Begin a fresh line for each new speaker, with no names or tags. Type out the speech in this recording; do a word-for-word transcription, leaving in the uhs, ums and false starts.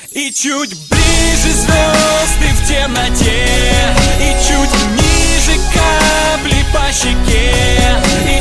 И чуть ближе звезды в темноте, и чуть ниже капли по щеке. И